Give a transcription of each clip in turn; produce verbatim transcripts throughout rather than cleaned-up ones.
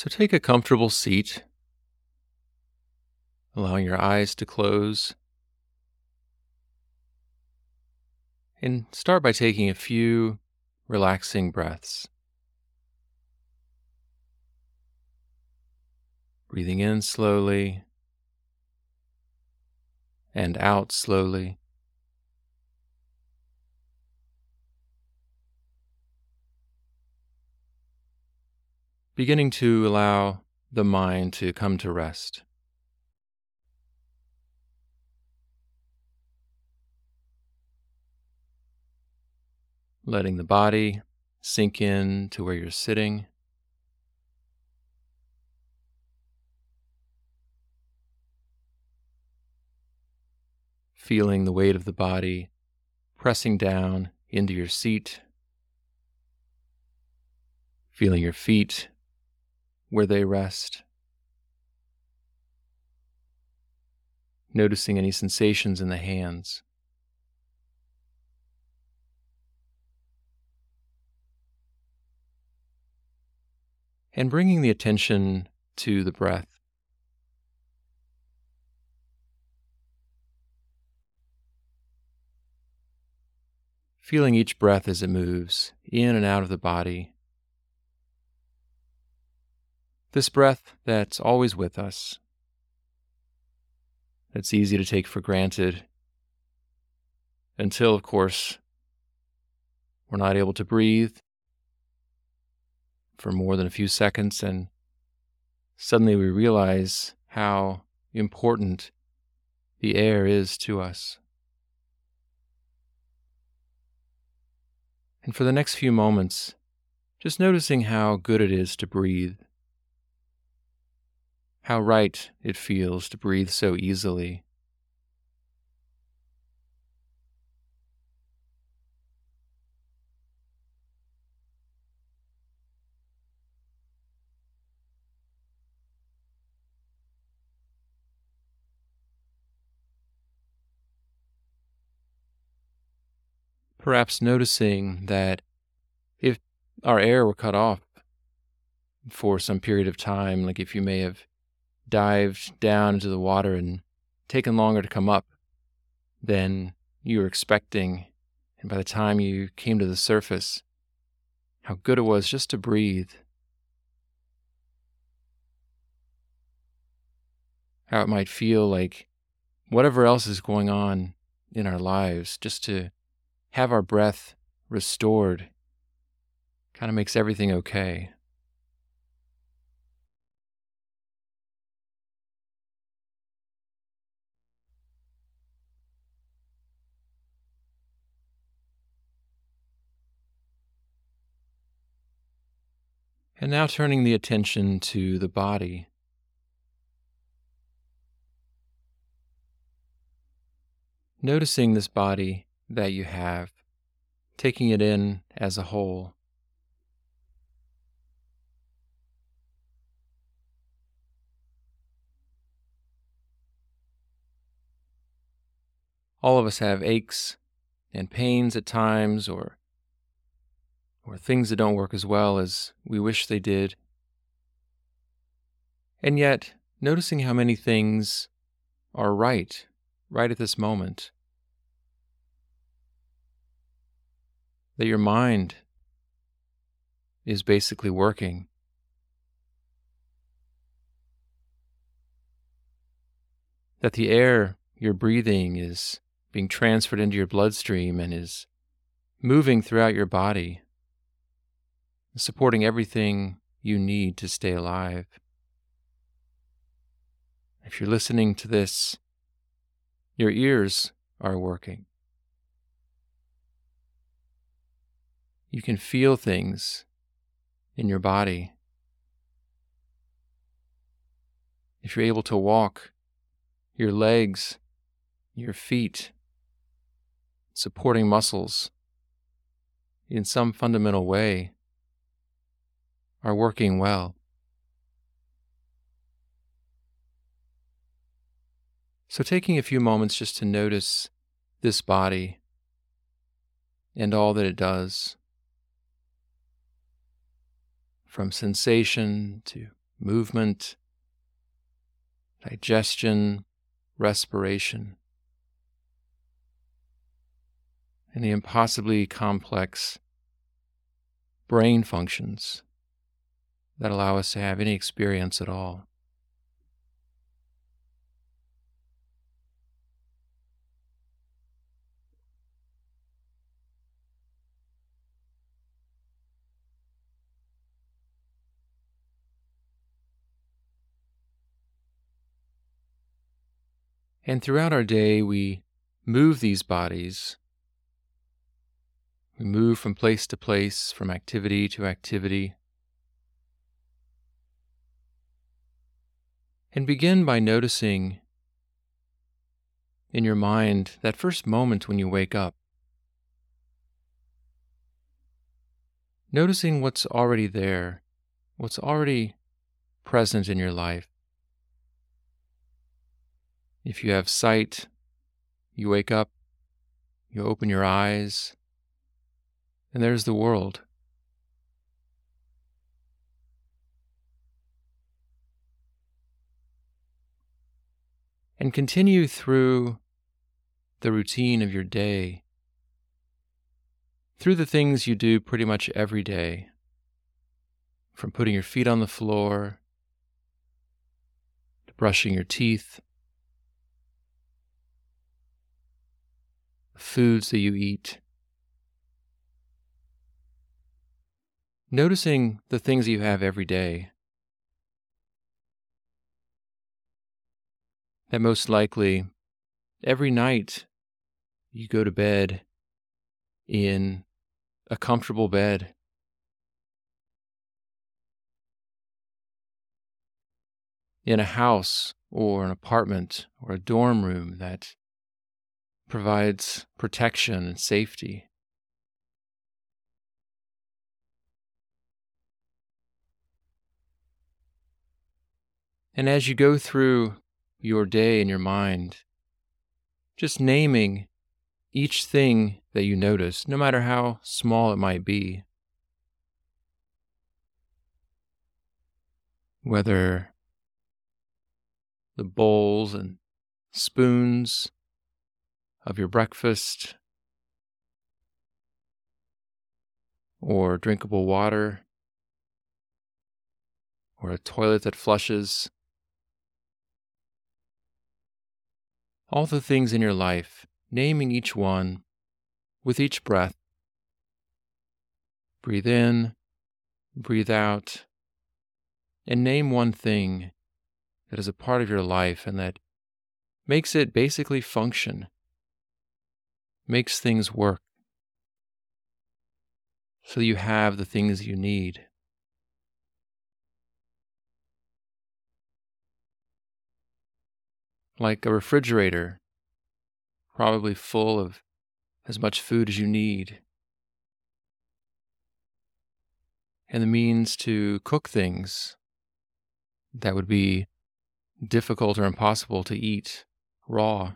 So take a comfortable seat, allowing your eyes to close, and start by taking a few relaxing breaths. Breathing in slowly and out slowly. Beginning to allow the mind to come to rest. Letting the body sink in to where you're sitting. Feeling the weight of the body pressing down into your seat. Feeling your feet where they rest. Noticing any sensations in the hands. And bringing the attention to the breath. Feeling each breath as it moves in and out of the body. This breath that's always with us, that's easy to take for granted, until, of course, we're not able to breathe for more than a few seconds, and suddenly we realize how important the air is to us. And for the next few moments, just noticing how good it is to breathe, how right it feels to breathe so easily. Perhaps noticing that if our air were cut off for some period of time, like if you may have dived down into the water and taken longer to come up than you were expecting, and by the time you came to the surface, how good it was just to breathe, how it might feel like whatever else is going on in our lives, just to have our breath restored kind of makes everything okay. And now turning the attention to the body. Noticing this body that you have, taking it in as a whole. All of us have aches and pains at times, or or things that don't work as well as we wish they did. And yet, noticing how many things are right, right at this moment. That your mind is basically working. That the air you're breathing is being transferred into your bloodstream and is moving throughout your body, supporting everything you need to stay alive. If you're listening to this, your ears are working. You can feel things in your body. If you're able to walk, your legs, your feet, supporting muscles in some fundamental way are working well. So taking a few moments just to notice this body and all that it does, from sensation to movement, digestion, respiration, and the impossibly complex brain functions that allow us to have any experience at all. And throughout our day, we move these bodies. We move from place to place, from activity to activity. And begin by noticing in your mind that first moment when you wake up. Noticing what's already there, what's already present in your life. If you have sight, you wake up, you open your eyes, and there's the world. And continue through the routine of your day, through the things you do pretty much every day, from putting your feet on the floor, to brushing your teeth, the foods that you eat. Noticing the things you have every day that most likely every night you go to bed in a comfortable bed, in a house or an apartment or a dorm room that provides protection and safety. And as you go through your day in your mind, just naming each thing that you notice, no matter how small it might be, whether the bowls and spoons of your breakfast, or drinkable water, or a toilet that flushes. All the things in your life, naming each one with each breath. Breathe in, breathe out, and name one thing that is a part of your life and that makes it basically function, makes things work, so you have the things you need. Like a refrigerator, probably full of as much food as you need, and the means to cook things that would be difficult or impossible to eat raw.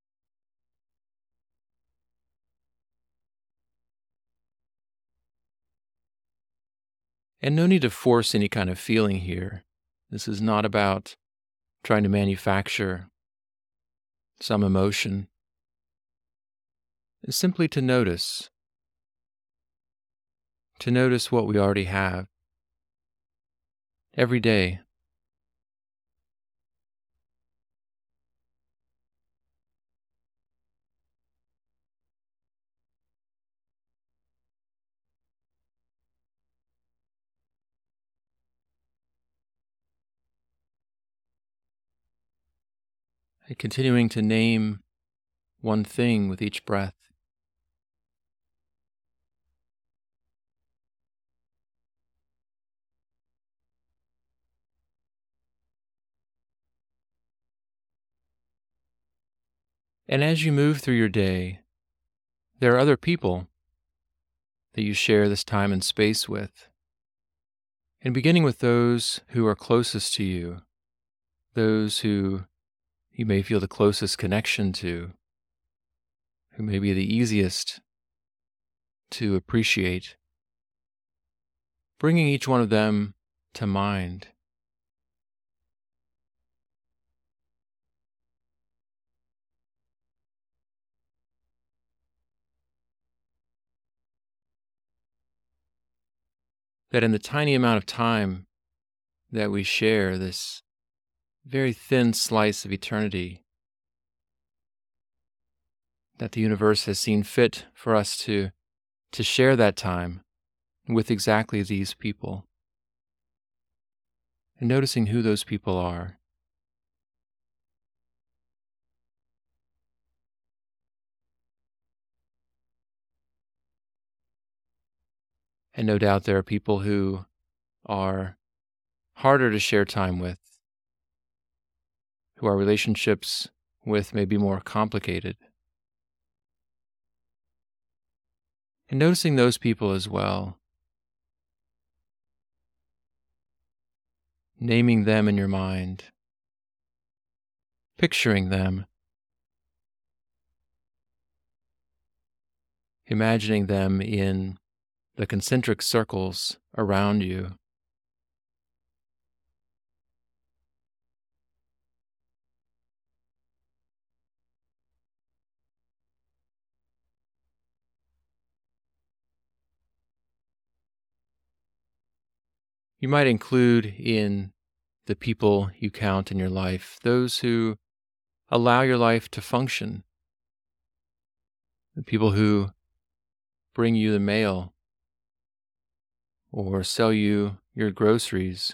And no need to force any kind of feeling here. This is not about trying to manufacture some emotion. It's simply to notice, to notice what we already have every day. And continuing to name one thing with each breath. And as you move through your day, there are other people that you share this time and space with. And beginning with those who are closest to you, those who you may feel the closest connection to, who may be the easiest to appreciate, bringing each one of them to mind that in the tiny amount of time that we share, this very thin slice of eternity, that the universe has seen fit for us to, to share that time with exactly these people, and noticing who those people are. And no doubt there are people who are harder to share time with, who our relationships with may be more complicated. And noticing those people as well, naming them in your mind, picturing them, imagining them in the concentric circles around you. You might include in the people you count in your life those who allow your life to function, the people who bring you the mail or sell you your groceries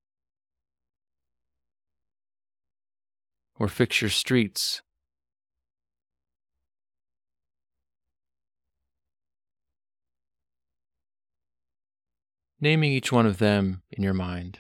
or fix your streets. Naming each one of them in your mind.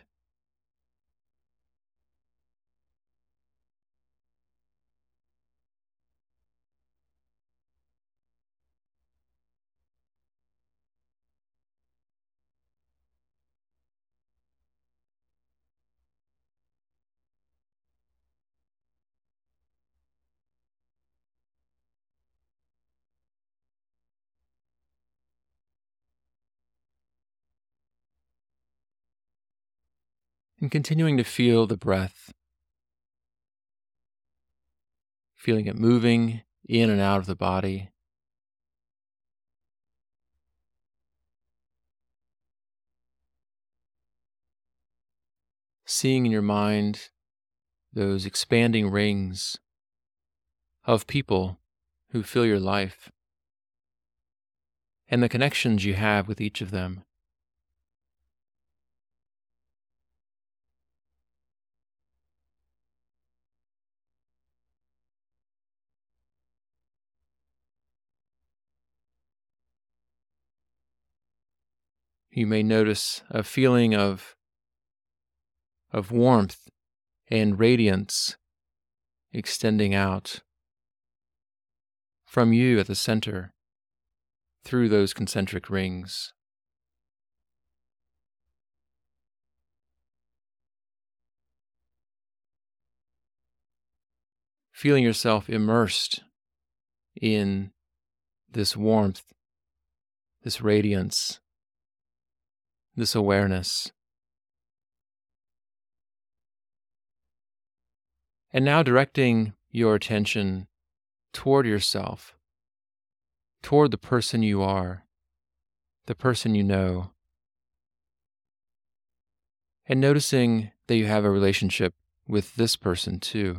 And continuing to feel the breath, feeling it moving in and out of the body. Seeing in your mind those expanding rings of people who fill your life and the connections you have with each of them. You may notice a feeling of, of warmth and radiance extending out from you at the center through those concentric rings. Feeling yourself immersed in this warmth, this radiance, this awareness. And now directing your attention toward yourself, toward the person you are, the person you know, and noticing that you have a relationship with this person too.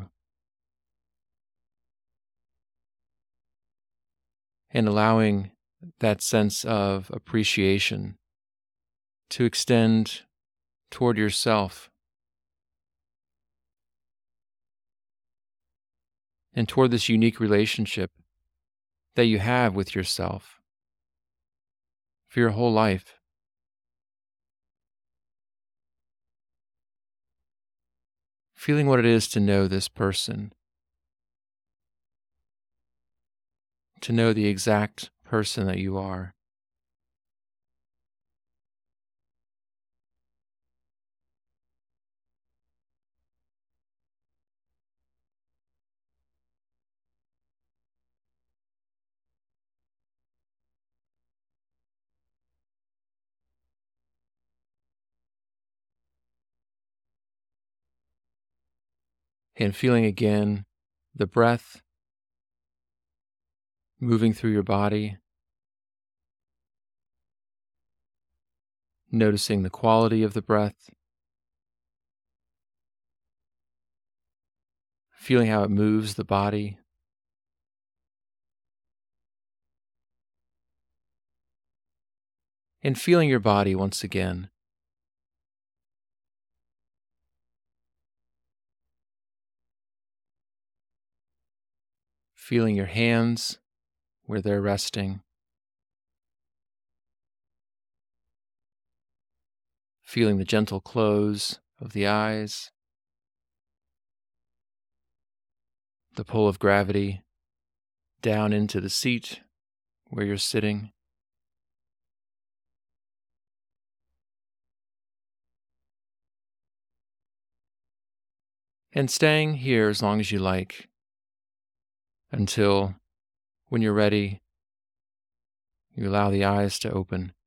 And allowing that sense of appreciation to extend toward yourself and toward this unique relationship that you have with yourself for your whole life. Feeling what it is to know this person, to know the exact person that you are. And feeling again the breath moving through your body, noticing the quality of the breath, feeling how it moves the body, and feeling your body once again. Feeling your hands where they're resting, feeling the gentle close of the eyes, the pull of gravity down into the seat where you're sitting. And staying here as long as you like until, when you're ready, you allow the eyes to open.